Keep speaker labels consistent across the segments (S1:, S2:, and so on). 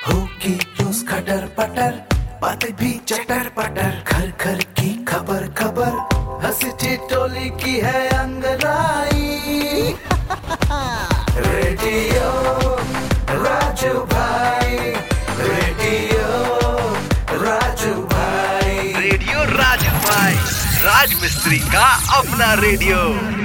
S1: होगी न्यूज़ खटर पटर, बातें भी चटर पटर, घर घर की खबर खबर, हंसी ठिठोली की है अंगड़ाई। रेडियो राजू भाई, रेडियो राजू भाई,
S2: रेडियो राजू भाई, राज मिस्त्री का अपना रेडियो।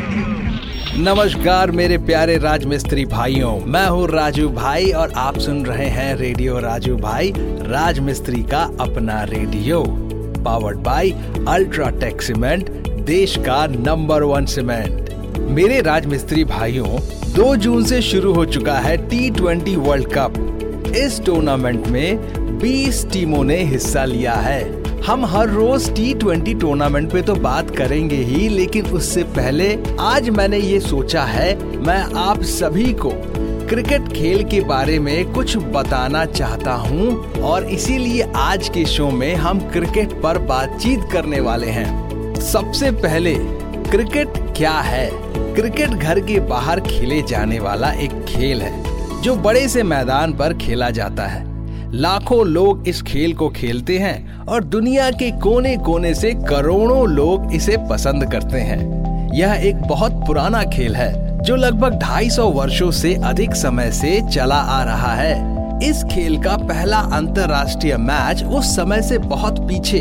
S3: नमस्कार मेरे प्यारे राज मिस्त्री भाइयों, मैं हूँ राजू भाई और आप सुन रहे हैं रेडियो राजू भाई, राज मिस्त्री का अपना radio. Powered by UltraTech cement, देश का नंबर 1 सीमेंट। मेरे राज मिस्त्री भाइयों, 2 जून से शुरू हो चुका है T20 वर्ल्ड कप। इस टूर्नामेंट में 20 टीमों ने हिस्सा लिया है। हम हर रोज T20 टूर्नामेंट पे तो बात करेंगे ही, लेकिन उससे पहले आज मैंने ये सोचा है मैं आप सभी को क्रिकेट खेल के बारे में कुछ बताना चाहता हूँ और इसीलिए आज के शो में हम क्रिकेट पर बातचीत करने वाले हैं। सबसे पहले क्रिकेट क्या है? क्रिकेट घर के बाहर खेले जाने वाला एक खेल है जो बड़े से मैदान पर खेला जाता है। लाखों लोग इस खेल को खेलते हैं और दुनिया के कोने कोने से करोड़ों लोग इसे पसंद करते हैं। यह एक बहुत पुराना खेल है जो लगभग 250 वर्षों से अधिक समय से चला आ रहा है। इस खेल का पहला अंतर्राष्ट्रीय मैच उस समय से बहुत पीछे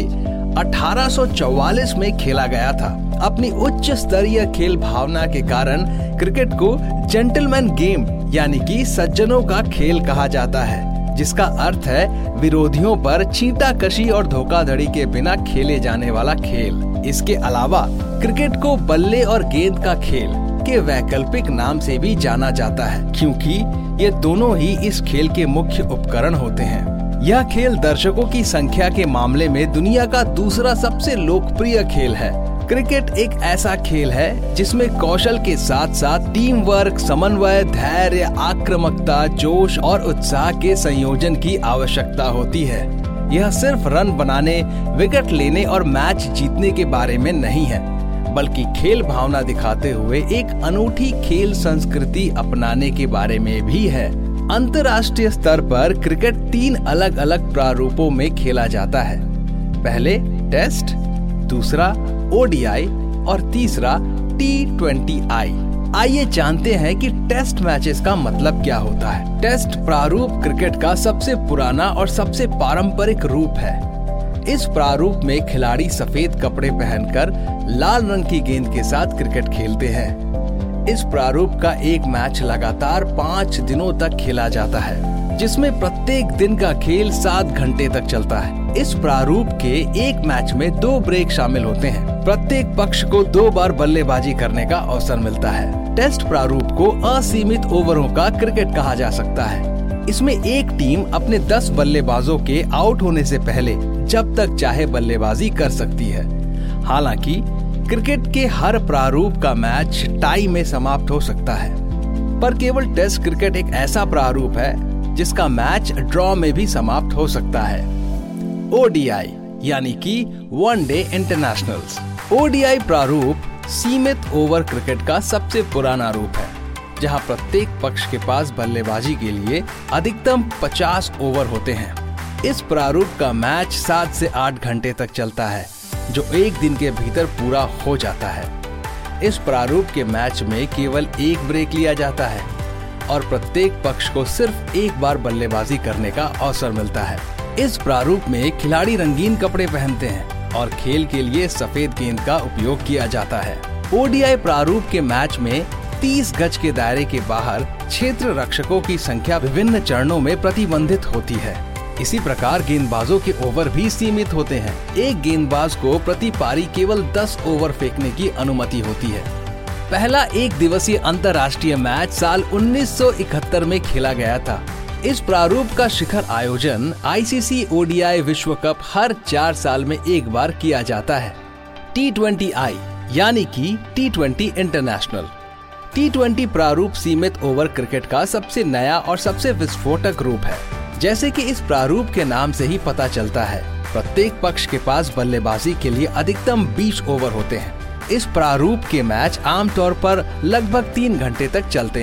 S3: 1844 में खेला गया था। अपनी उच्च स्तरीय खेल भावना के कारण क्रिकेट को जेंटलमैन गेम यानी कि सज्जनों का खेल कहा जाता है, जिसका अर्थ है विरोधियों पर छींटाकशी और धोखाधड़ी के बिना खेले जाने वाला खेल। इसके अलावा क्रिकेट को बल्ले और गेंद का खेल के वैकल्पिक नाम से भी जाना जाता है, क्योंकि ये दोनों ही इस खेल के मुख्य उपकरण होते हैं। यह खेल दर्शकों की संख्या के मामले में दुनिया का दूसरा सबसे लोकप्रिय खेल है। क्रिकेट एक ऐसा खेल है जिसमें कौशल के साथ साथ टीम वर्क, समन्वय, धैर्य, आक्रामकता, जोश और उत्साह के संयोजन की आवश्यकता होती है। यह सिर्फ रन बनाने, विकेट लेने और मैच जीतने के बारे में नहीं है, बल्कि खेल भावना दिखाते हुए एक अनूठी खेल संस्कृति अपनाने के बारे में भी है। अंतर्राष्ट्रीय स्तर पर क्रिकेट 3 अलग अलग प्रारूपों में खेला जाता है। पहले टेस्ट, दूसरा ODI और तीसरा T20I। आइए जानते हैं कि टेस्ट मैचेस का मतलब क्या होता है। टेस्ट प्रारूप क्रिकेट का सबसे पुराना और सबसे पारंपरिक रूप है। इस प्रारूप में खिलाड़ी सफेद कपड़े पहनकर लाल रंग की गेंद के साथ क्रिकेट खेलते हैं। इस प्रारूप का एक मैच लगातार 5 दिनों तक खेला जाता है, जिसमें प्रत्येक दिन का खेल 7 घंटे तक चलता है। इस प्रारूप के एक मैच में 2 ब्रेक शामिल होते हैं। प्रत्येक पक्ष को 2 बार बल्लेबाजी करने का अवसर मिलता है। टेस्ट प्रारूप को असीमित ओवरों का क्रिकेट कहा जा सकता है। इसमें एक टीम अपने 10 बल्लेबाजों के आउट होने से पहले जब तक चाहे बल्लेबाजी कर सकती है। हालांकि क्रिकेट के हर प्रारूप का मैच टाई में समाप्त हो सकता है, पर केवल टेस्ट क्रिकेट एक ऐसा प्रारूप है जिसका मैच ड्रॉ में भी समाप्त हो सकता है। ODI यानी कि वनडे इंटरनेशनल्स। ODI प्रारूप सीमित ओवर क्रिकेट का सबसे पुराना रूप है, जहां प्रत्येक पक्ष के पास बल्लेबाजी के लिए अधिकतम 50 ओवर होते हैं। इस प्रारूप का मैच 7 से 8 घंटे तक चलता है, जो एक दिन के भीतर पूरा हो जाता है। इस प्रारूप के मैच में केवल एक ब्रेक लिया जाता है और प्रत्येक पक्ष को सिर्फ एक बार बल्लेबाजी करने का अवसर मिलता है। इस प्रारूप में खिलाड़ी रंगीन कपड़े पहनते हैं और खेल के लिए सफेद गेंद का उपयोग किया जाता है। ODI प्रारूप के मैच में 30 गज के दायरे के बाहर क्षेत्र रक्षकों की संख्या विभिन्न चरणों में प्रतिबंधित होती है। इसी प्रकार गेंदबाजों के ओवर भी सीमित होते हैं। एक गेंदबाज को प्रति पारी केवल 10 ओवर फेंकने की अनुमति होती है। पहला एक दिवसीय अंतर्राष्ट्रीय मैच साल 1971 में खेला गया था। इस प्रारूप का शिखर आयोजन ICC ODI विश्व कप हर 4 साल में एक बार किया जाता है। T20I यानी कि T20 इंटरनेशनल। T20 प्रारूप सीमित ओवर क्रिकेट का सबसे नया और सबसे विस्फोटक रूप है। जैसे कि इस प्रारूप के नाम से ही पता चलता है, प्रत्येक पक्ष के पास बल्लेबाजी के लिए अधिकतम 20 ओवर होते हैं। इस प्रारूप के मैच आमतौर पर लगभग 3 घंटे तक चलते हैं।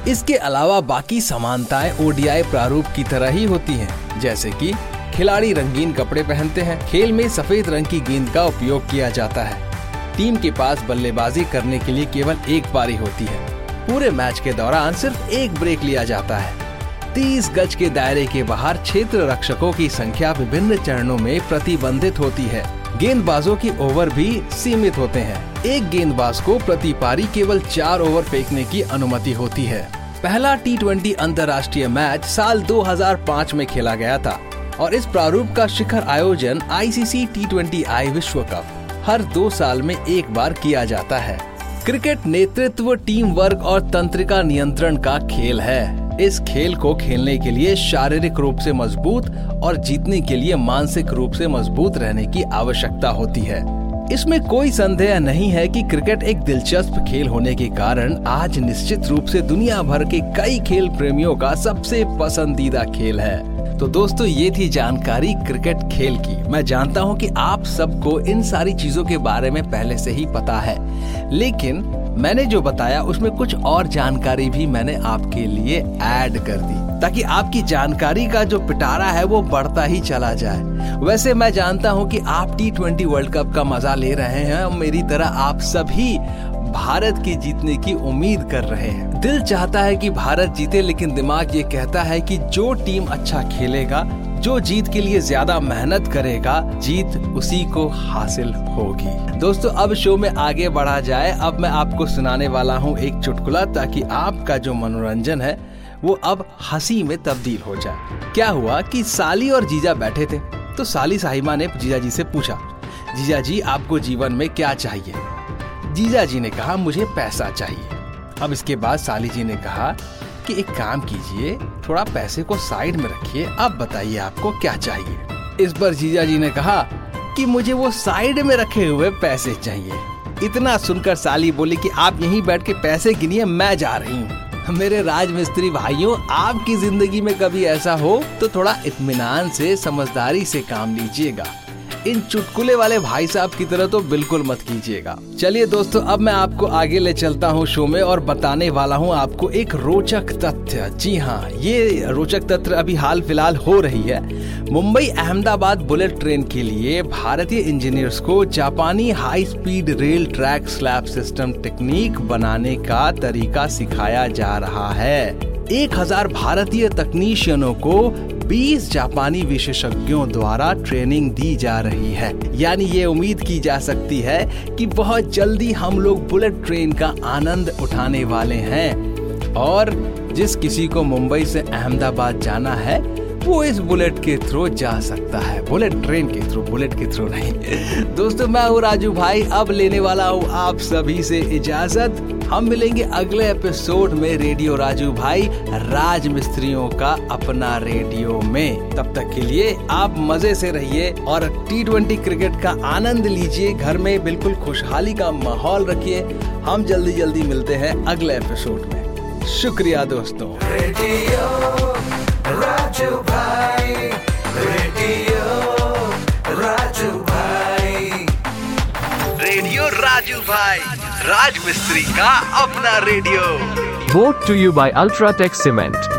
S3: इसके अलावा बाकी समानताएं ओडीआई प्रारूप की तरह ही होती हैं, जैसे कि खिलाड़ी रंगीन कपड़े पहनते हैं, खेल में सफेद रंग की गेंद का उपयोग किया जाता है, टीम के पास बल्लेबाजी करने के लिए केवल एक पारी होती है, पूरे मैच के दौरान सिर्फ एक ब्रेक लिया जाता है, 30 गज के दायरे के बाहर क्षेत्र रक्षकों की संख्या विभिन्न चरणों में प्रतिबंधित होती है, गेंदबाजों की ओवर भी सीमित होते हैं, एक गेंदबाज को प्रति पारी केवल 4 ओवर फेंकने की अनुमति होती है। पहला T20 अंतर्राष्ट्रीय मैच साल 2005 में खेला गया था और इस प्रारूप का शिखर आयोजन ICC T20I विश्व कप हर 2 साल में एक बार किया जाता है। क्रिकेट नेतृत्व, टीम वर्क और तंत्रिका नियंत्रण का खेल है। इस खेल को खेलने के लिए शारीरिक रूप से मजबूत और जीतने के लिए मानसिक रूप से मजबूत रहने की आवश्यकता होती है। इसमें कोई संदेह नहीं है कि क्रिकेट एक दिलचस्प खेल होने के कारण आज निश्चित रूप से दुनिया भर के कई खेल प्रेमियों का सबसे पसंदीदा खेल है। तो दोस्तों, ये थी जानकारी क्रिकेट खेल की। मैं जानता हूँ कि आप सबको इन सारी चीजों के बारे में पहले से ही पता है, लेकिन मैंने जो बताया उसमें कुछ और जानकारी भी मैंने आपके लिए ऐड कर दी, ताकि आपकी जानकारी का जो पिटारा है वो बढ़ता ही चला जाए। वैसे मैं जानता हूँ कि आप T20 वर्ल्ड कप का मजा ले रहे हैं और मेरी तरह आप सभी भारत के जीतने की उम्मीद कर रहे हैं। दिल चाहता है कि भारत जीते, लेकिन दिमाग ये कहता है कि जो टीम अच्छा खेलेगा, जो जीत के लिए ज्यादा मेहनत करेगा, जीत उसी को हासिल होगी। दोस्तों, अब शो में आगे बढ़ा जाए। अब मैं आपको सुनाने वाला हूँ एक चुटकुला, ताकि आपका जो मनोरंजन है वो अब हंसी में तब्दील हो जाए। क्या हुआ कि साली और जीजा बैठे थे, तो साली साहिबा ने जीजा जी से पूछा, जीजा जी आपको जीवन में क्या चाहिए? जीजा जी ने कहा, मुझे पैसा चाहिए। अब इसके बाद साली जी ने कहा कि एक काम कीजिए, थोड़ा पैसे को साइड में रखिए, अब बताइए आपको क्या चाहिए। इस पर जीजा जी ने कहा कि मुझे वो साइड में रखे हुए पैसे चाहिए। इतना सुनकर साली बोली कि आप यहीं बैठ के पैसे गिनिए, मैं जा रही हूँ। मेरे राजमिस्त्री भाइयों, आपकी जिंदगी में कभी ऐसा हो तो थोड़ा इत्मीनान से, समझदारी से काम लीजिएगा। इन चुटकुले वाले भाई साहब की तरह तो बिल्कुल मत कीजिएगा। चलिए दोस्तों, अब मैं आपको आगे ले चलता हूँ शो में और बताने वाला हूँ आपको एक रोचक तथ्य। जी हाँ, ये रोचक तथ्य अभी हाल फिलहाल हो रही है। मुंबई अहमदाबाद बुलेट ट्रेन के लिए भारतीय इंजीनियर्स को जापानी high speed rail track slab system technique बनाने का तरीका सिखाया जा रहा है। 1000 भारतीय तकनीशियनों को 20 जापानी विशेषज्ञों द्वारा ट्रेनिंग दी जा रही है। यानी ये उम्मीद की जा सकती है कि बहुत जल्दी हम लोग बुलेट ट्रेन का आनंद उठाने वाले हैं और जिस किसी को मुंबई से अहमदाबाद जाना है वो इस बुलेट के थ्रू जा सकता है। बुलेट ट्रेन के थ्रू, बुलेट के थ्रू नहीं। दोस्तों, मैं हूँ राजू भाई, अब लेने वाला हूँ आप सभी से इजाजत। हम मिलेंगे अगले एपिसोड में रेडियो राजू भाई, राज मिस्त्रियों का अपना रेडियो में। तब तक के लिए आप मजे से रहिए और T20 क्रिकेट का आनंद लीजिए। घर में बिल्कुल खुशहाली का माहौल रखिए। हम जल्दी मिलते हैं अगले एपिसोड में। शुक्रिया दोस्तों।
S1: रेडियो राजू भाई, रेडियो राजू भाई,
S2: रेडियो राजू भाई, राज मिस्त्री का अपना radio.
S4: Brought to you by Ultratech Cement.